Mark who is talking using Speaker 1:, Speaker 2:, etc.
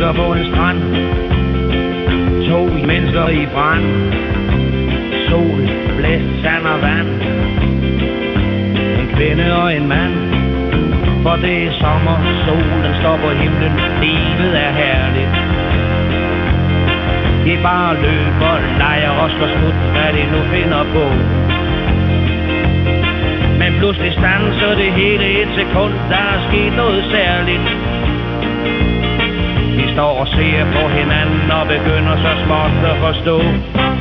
Speaker 1: mennesker på en strand. 2 mennesker i brand. Sol, blæst, sand og vand. En kvinde og en mand. For det er sommer, solen står på himlen. Livet er herligt. De bare løber, leger og slår slut, hvad de nu finder på. Men pludselig standser det hele et sekund. Der er sket noget særligt. De står og ser på hinanden og begynder så småt at forstå.